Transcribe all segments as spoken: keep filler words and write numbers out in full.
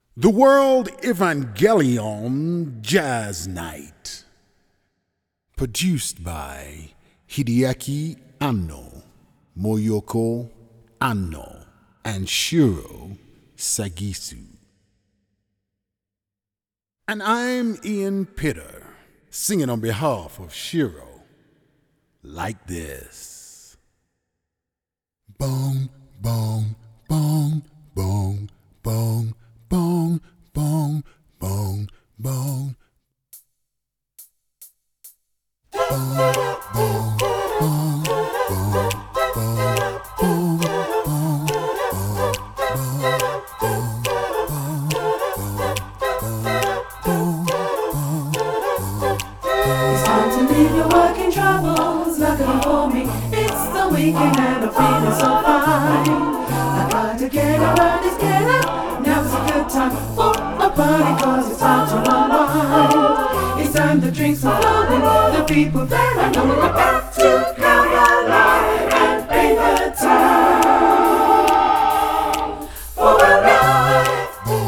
The World Evangelion Jazz Night. Produced by Hideaki Anno, Moyoko Anno, and Shiro Sagisu. And I'm Ian Pitter, singing on behalf of Shiro, like this. Bong, bong, bong, bong, bong, bong, bong, bong, bong. Bong, bong, bong, bong, bong, bong, bong, bong, bong, bong, bong, bong. It's time to leave your working troubles, knock on for me. It's the weekend and I'm feeling so fine. I gotta get around this get up. Now's a good time for a party, cause it's time to unwind. It's time the drinks are flowing, the people that I know are about to come alive and bring the town for a ride.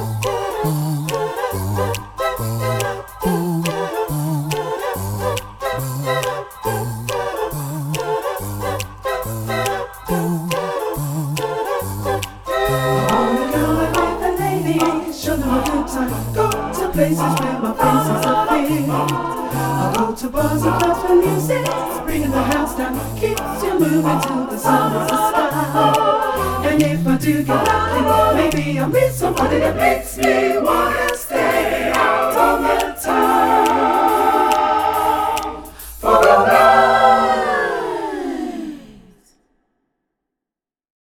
Show them a good time. Go to places where my faces are filled. I go to bars and clubs for music, bringing the house down, keeps you moving till the sun is a sky. And if I do get lucky, maybe I'll meet somebody that makes me wanna stay out all the time.